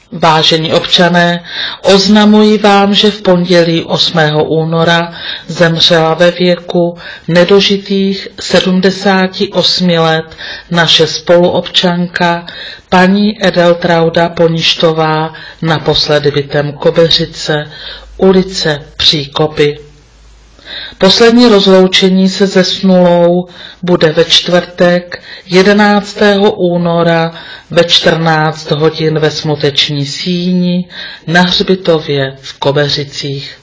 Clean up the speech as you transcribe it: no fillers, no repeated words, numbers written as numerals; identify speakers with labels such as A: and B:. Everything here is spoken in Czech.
A: Vážení občané, oznamuji vám, že v pondělí 8. února zemřela ve věku nedožitých 78 let naše spoluobčanka paní Edeltrauda Poništová, naposledy bytem Kobeřice, ulice Příkopy. Poslední rozloučení se zesnulou bude ve čtvrtek 11. února ve 14 hodin ve Smuteční síni na hřbitově v Kobeřicích.